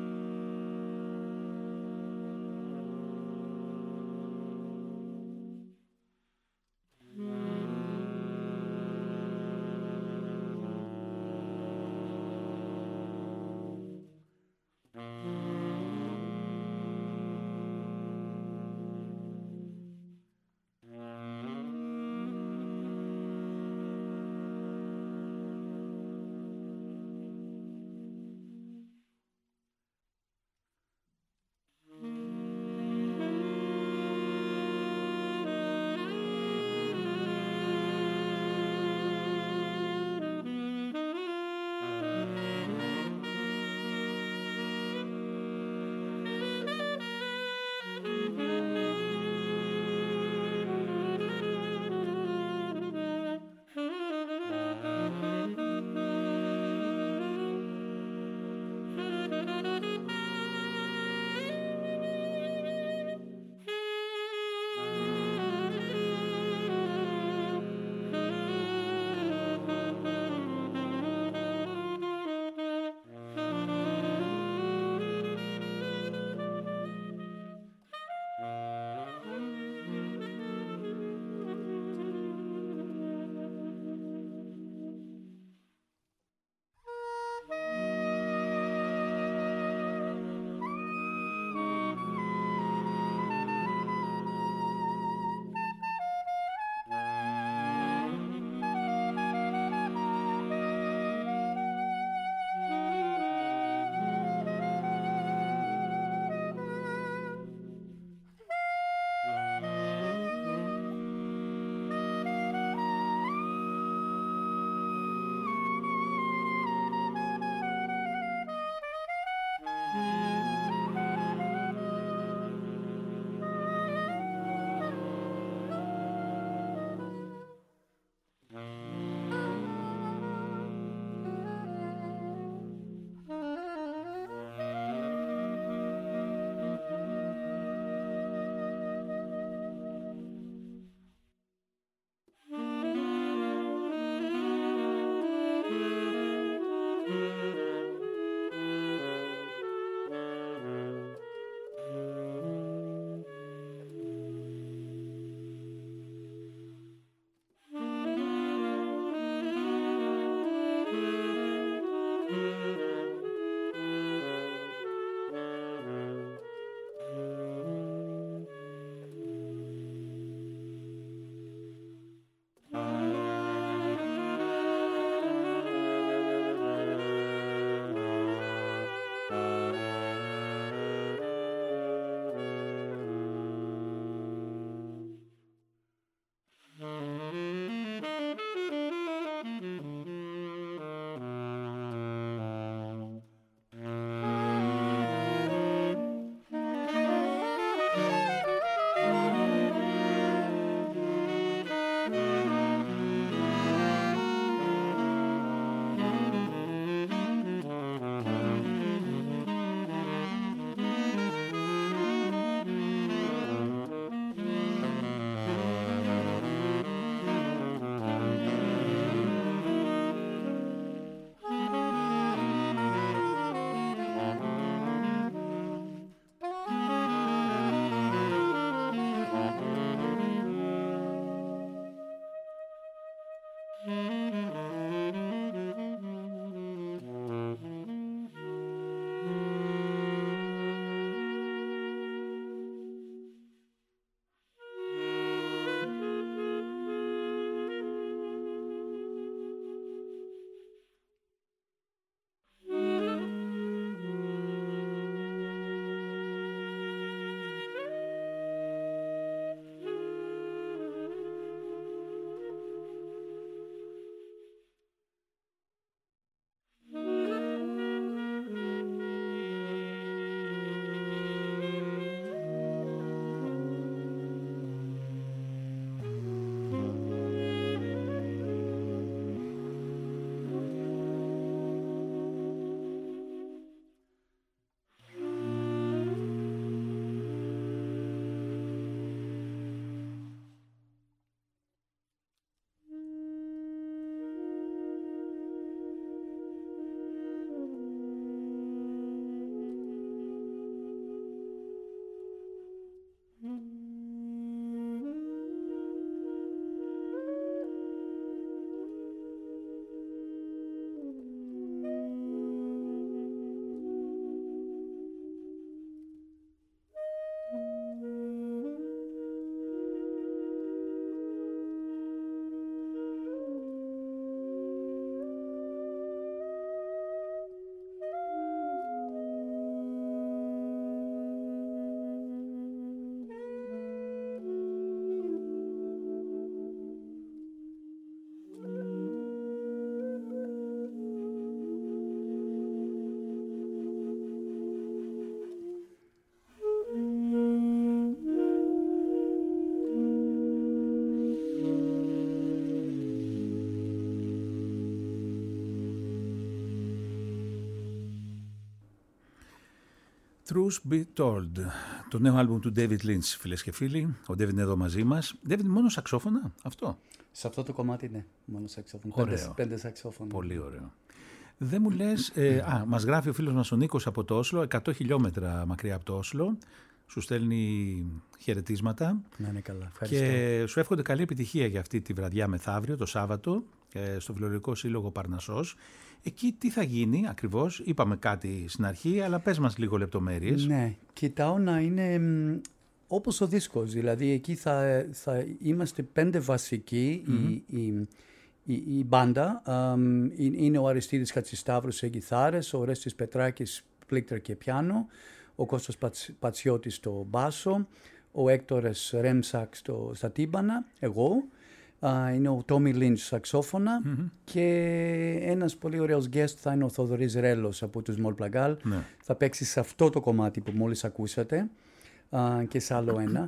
Truth Be Told, το νέο άλμπουμ του David Lynch, φίλες και φίλοι. Ο David είναι εδώ μαζί μας. David, μόνο σαξόφωνα, αυτό. Σε αυτό το κομμάτι, ναι, μόνο σαξόφωνα. Ωραίο. Πέντε, πέντε σαξόφωνα. Πολύ ωραίο. Δεν μου λες, ε, α, μας γράφει ο φίλος μας ο Νίκος από το Όσλο, εκατό χιλιόμετρα μακριά από το Όσλο. Σου στέλνει χαιρετίσματα. Να είναι καλά. Ευχαριστώ. Και σου εύχονται καλή επιτυχία για αυτή τη βραδιά μεθαύριο, το Σάββατο, στο Φιλολογικό Σύλλογο Παρνασσός. Εκεί τι θα γίνει ακριβώς, είπαμε κάτι στην αρχή, αλλά πες μας λίγο λεπτομέρειες. Ναι, κοιτάω να είναι μ, όπως ο δίσκος, δηλαδή εκεί θα, θα είμαστε πέντε βασικοί, mm-hmm. η, η, η, η μπάντα, α, είναι ο Αριστίδης Χατζησταύρου σε κιθάρες, ο Ρέστης Πετράκης πλήκτρα και πιάνο, ο Κώστας Πατσ, Πατσιώτης στο μπάσο, ο Έκτορες Ρέμσακ στο, στα τύμπανα, εγώ. Uh, είναι ο Τόμι Λίντς σαξόφωνα mm-hmm. και ένας πολύ ωραίος guest θα είναι ο Θοδωρής Ρέλος από τους Μολ Πλαγκάλ. Ναι. Θα παίξει σε αυτό το κομμάτι που μόλις ακούσατε uh, και σε άλλο ένα.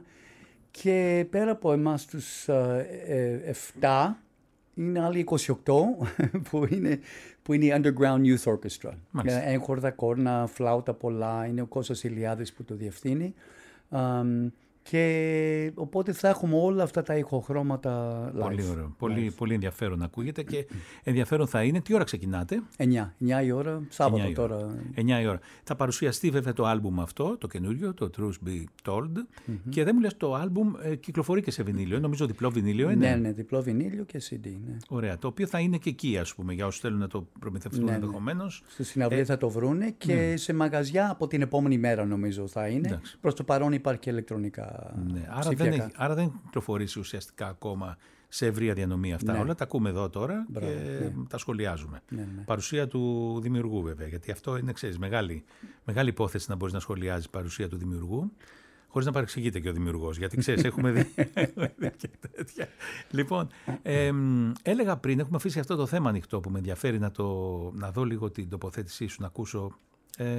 Και πέρα από εμάς τους uh, ε, εφτά είναι άλλοι είκοσι οκτώ που είναι, που είναι η Underground Youth Orchestra. Έγχορδα, κόρνα, φλάουτα πολλά. Είναι ο Κώστας Ηλιάδης που το διευθύνει. Um, Και οπότε θα έχουμε όλα αυτά τα ηχοχρώματα live. Πολύ ωραίο. Πολύ, πολύ ενδιαφέρον ακούγεται και ενδιαφέρον θα είναι. Τι ώρα ξεκινάτε? εννιά. εννιά η ώρα, Σάββατο εννιά τώρα. εννιά η ώρα. Θα παρουσιαστεί βέβαια το άλμπουμ αυτό, το καινούριο, το Truth Be Told. Mm-hmm. Και δεν μου λες, το άλμπουμ ε, κυκλοφορεί και σε βινίλιο. Νομίζω διπλό βινίλιο είναι. Ναι, ναι, διπλό βινίλιο και σι ντι. Ναι. Ωραία. Το οποίο θα είναι και εκεί, ας πούμε, για όσους θέλουν να το προμηθευτούν ναι, ενδεχομένως. Ναι. Στη συναυλία ε, θα το βρούνε και ναι. σε μαγαζιά από την επόμενη μέρα νομίζω θα είναι. Προς το παρόν υπάρχει και ηλεκτρονικά. Ναι, άρα, δεν έχει, άρα δεν κυκλοφορήσει ουσιαστικά ακόμα σε ευρεία διανομή αυτά ναι. όλα. Τα ακούμε εδώ τώρα Μπράβο, και ναι. τα σχολιάζουμε. Ναι, ναι. Παρουσία του δημιουργού βέβαια, γιατί αυτό είναι, ξέρεις, μεγάλη, μεγάλη υπόθεση να μπορείς να σχολιάζεις παρουσία του δημιουργού, χωρίς να παρεξηγείται και ο δημιουργός, γιατί ξέρεις, έχουμε δει και τέτοια. Λοιπόν, ε, έλεγα πριν, έχουμε αφήσει αυτό το θέμα ανοιχτό που με ενδιαφέρει να, το, να δω λίγο την τοποθέτησή σου, να ακούσω. Ε,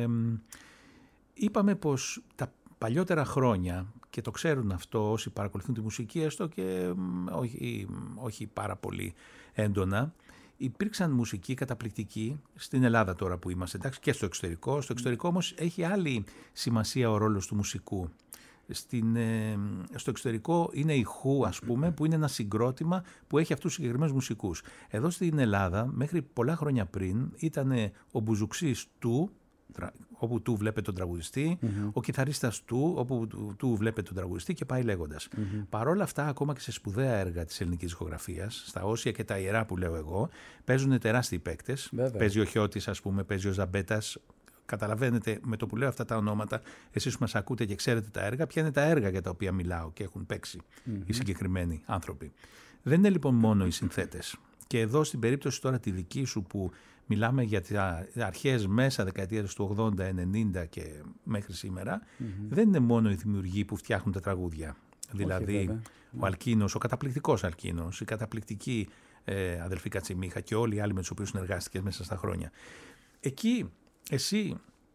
είπαμε πως τα παλιότερα χρόνια, και το ξέρουν αυτό όσοι παρακολουθούν τη μουσική, έστω και όχι, όχι πάρα πολύ έντονα, υπήρξαν μουσικοί καταπληκτικοί στην Ελλάδα τώρα που είμαστε, εντάξει, και στο εξωτερικό. Στο εξωτερικό όμως έχει άλλη σημασία ο ρόλος του μουσικού. Στην, ε, στο εξωτερικό είναι η Who, ας πούμε, που είναι ένα συγκρότημα που έχει αυτούς τους συγκεκριμένους μουσικούς. Εδώ στην Ελλάδα, μέχρι πολλά χρόνια πριν, ήταν ο Μπουζουξής του, όπου του βλέπετε τον τραγουδιστή, mm-hmm. ο κιθαρίστας του, όπου του, του βλέπετε τον τραγουδιστή και πάει λέγοντας. Mm-hmm. Παρ' όλα αυτά, ακόμα και σε σπουδαία έργα της ελληνικής δισκογραφίας, στα όσια και τα ιερά που λέω εγώ, παίζουν τεράστιοι παίκτες. Βέβαια. Παίζει ο Χιώτης, ας πούμε, παίζει ο Ζαμπέτας. Καταλαβαίνετε με το που λέω αυτά τα ονόματα, εσείς που μας ακούτε και ξέρετε τα έργα, ποια είναι τα έργα για τα οποία μιλάω και έχουν παίξει mm-hmm. οι συγκεκριμένοι άνθρωποι. Δεν είναι λοιπόν μόνο οι συνθέτες. Και εδώ στην περίπτωση τώρα τη δική σου που μιλάμε για τις αρχές μέσα δεκαετίας του ογδόντα ενενήντα και μέχρι σήμερα, mm-hmm. δεν είναι μόνο οι δημιουργοί που φτιάχνουν τα τραγούδια. Όχι, δηλαδή βέβαια. ο Αλκίνος, ο καταπληκτικός Αλκίνος, η καταπληκτική ε, αδελφή Κατσιμίχα και όλοι οι άλλοι με τους οποίους συνεργάστηκες μέσα στα χρόνια. Εκεί εσύ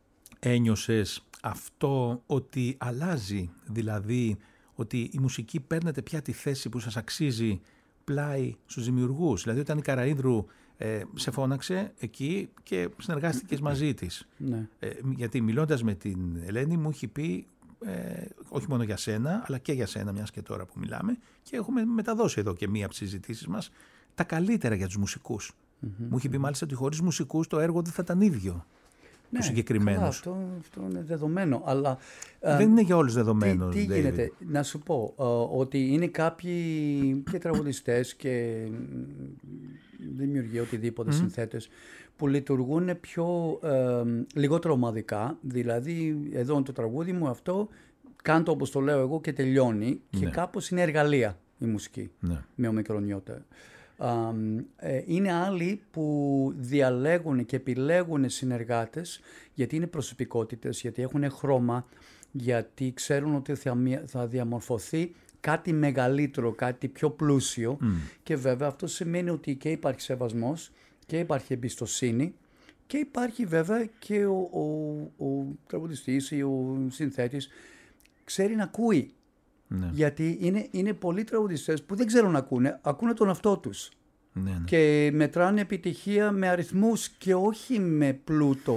ένιωσες αυτό ότι αλλάζει, δηλαδή ότι η μουσική παίρνετε πια τη θέση που σας αξίζει πλάι στους δημιουργούς. Δηλαδή όταν η Καραΐδρου ε, σε φώναξε εκεί και συνεργάστηκες μαζί της. Ναι. Ε, γιατί μιλώντας με την Ελένη μου έχει πει ε, όχι μόνο για σένα αλλά και για σένα, μιας και τώρα που μιλάμε, και έχουμε μεταδώσει εδώ και μία από τις συζητήσεις μας τα καλύτερα για τους μουσικούς. Mm-hmm. Μου έχει πει μάλιστα ότι χωρίς μουσικούς το έργο δεν θα ήταν ίδιο. Ναι, καλά, αυτό, αυτό είναι δεδομένο. Αλλά, δεν είναι για όλους δεδομένο. Τι, τι γίνεται, να σου πω, uh, ότι είναι κάποιοι και τραγουδιστές και δημιουργοί, οτιδήποτε mm. συνθέτες, που λειτουργούν πιο, uh, λιγότερο ομαδικά. Δηλαδή, εδώ είναι το τραγούδι μου, αυτό, κάνω το όπως το λέω εγώ και τελειώνει. Ναι. Και κάπως είναι εργαλεία η μουσική, ναι. με ομικρονιότητα. Um, ε, είναι άλλοι που διαλέγουν και επιλέγουν συνεργάτες γιατί είναι προσωπικότητες, γιατί έχουν χρώμα, γιατί ξέρουν ότι θα, θα διαμορφωθεί κάτι μεγαλύτερο, κάτι πιο πλούσιο mm. και βέβαια αυτό σημαίνει ότι και υπάρχει σεβασμός και υπάρχει εμπιστοσύνη και υπάρχει βέβαια και ο, ο, ο τραγουδιστής ή ο συνθέτης ξέρει να ακούει. Ναι. Γιατί είναι, είναι πολλοί τραγουδιστές που δεν ξέρουν να ακούνε, ακούνε τον αυτό τους. Ναι, ναι. Και μετράνε επιτυχία με αριθμούς και όχι με πλούτο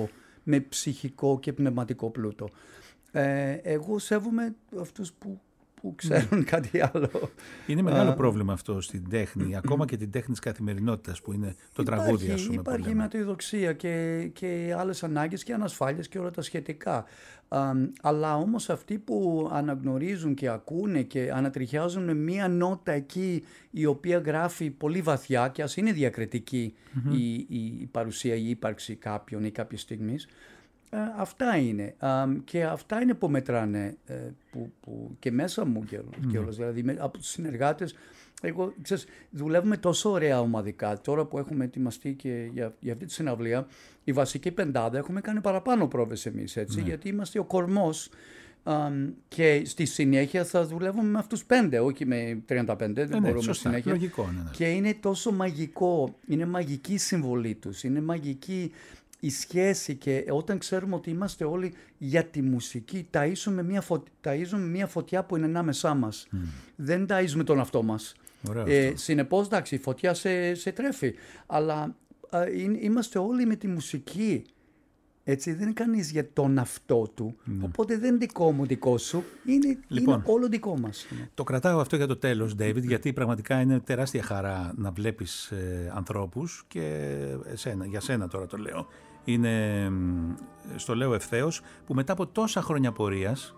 με ψυχικό και πνευματικό πλούτο. Ε, εγώ σέβομαι αυτούς που, που ξέρουν κάτι άλλο. Είναι μεγάλο Uh, πρόβλημα αυτό στην τέχνη, ακόμα και την τέχνη της καθημερινότητας που είναι το τραγούδι, ας πούμε. Υπάρχει αιματοειδοξία και, και άλλες ανάγκες και ανασφάλειες και όλα τα σχετικά. Uh, αλλά όμως αυτοί που αναγνωρίζουν και ακούνε και ανατριχιάζουν με μία νότα εκεί η οποία γράφει πολύ βαθιά και ας είναι διακριτική mm-hmm. η, η, η παρουσία, η ύπαρξη κάποιον ή κάποιες στιγμής, uh, αυτά είναι. Uh, και αυτά είναι που μετράνε uh, που, που, και μέσα μου και, mm-hmm. και όλος, δηλαδή με, από τους συνεργάτες. Εγώ, ξέρεις, δουλεύουμε τόσο ωραία ομαδικά. Τώρα που έχουμε ετοιμαστεί και για, για αυτή τη συναυλία, η βασική πεντάδα έχουμε κάνει παραπάνω πρόβες εμείς, έτσι, ναι. γιατί είμαστε ο κορμός um, και στη συνέχεια θα δουλεύουμε με αυτούς πέντε, όχι με τριάντα πέντε, δεν ναι, μπορούμε ναι, συνέχεια. Λογικό, ναι, ναι. Και είναι τόσο μαγικό, είναι μαγική η συμβολή τους, είναι μαγική η σχέση και όταν ξέρουμε ότι είμαστε όλοι για τη μουσική, ταΐζουμε μια, φω... ταΐζουμε μια φωτιά που είναι ανάμεσά μας. Mm. Δεν ταΐζουμε τον αυτό μας. Ε, συνεπώς, εντάξει, η φωτιά σε, σε τρέφει. Αλλά α, εί, είμαστε όλοι με τη μουσική. Έτσι, δεν είναι κανείς για τον αυτό του. Mm. Οπότε δεν είναι δικό μου, δικό σου. Είναι, λοιπόν, είναι όλο δικό μας. Το κρατάω αυτό για το τέλος, David, γιατί πραγματικά είναι τεράστια χαρά να βλέπεις ε, ανθρώπους και εσένα, για σένα τώρα το λέω. Είναι, στο λέω ευθέως, που μετά από τόσα χρόνια πορείας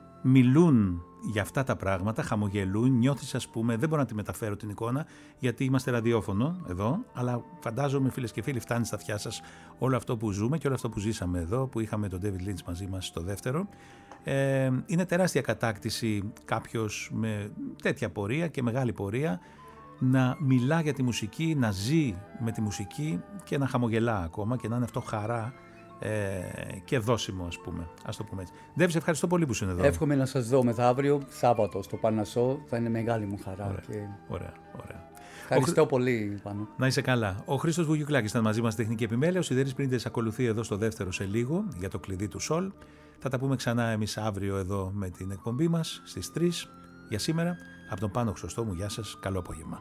μιλούν για αυτά τα πράγματα, χαμογελούν, νιώθεις, ας πούμε, δεν μπορώ να τη μεταφέρω την εικόνα γιατί είμαστε ραδιόφωνο εδώ, αλλά φαντάζομαι, φίλες και φίλοι, φτάνει στα αυτιά σας όλο αυτό που ζούμε και όλο αυτό που ζήσαμε εδώ, που είχαμε τον David Lynch μαζί μας στο δεύτερο. Ε, είναι τεράστια κατάκτηση κάποιος με τέτοια πορεία και μεγάλη πορεία να μιλά για τη μουσική, να ζει με τη μουσική και να χαμογελά ακόμα και να είναι αυτό χαρά ε, και δώσιμο, ας πούμε. Ας το πούμε έτσι. Ντέβι, σε ευχαριστώ πολύ που είσαι εδώ. Εύχομαι να σας δω μεθαύριο, Σάββατο, στο Πανασό. Θα είναι μεγάλη μου χαρά. Ωραία, και... ωραία, ωραία. Ευχαριστώ Ο... πολύ, Πάνο. Να είσαι καλά. Ο Χρήστος Βουγιουκλάκης ήταν μαζί μας στη τεχνική επιμέλεια. Ο Σιδέρης Πρίντες ακολουθεί εδώ στο δεύτερο σε λίγο για το κλειδί του Σολ. Θα τα πούμε ξανά εμείς αύριο εδώ με την εκπομπή μας στις τρεις. Για σήμερα, από τον Πάνο Χρυσοστόμου, γεια σας, καλό απόγευμα.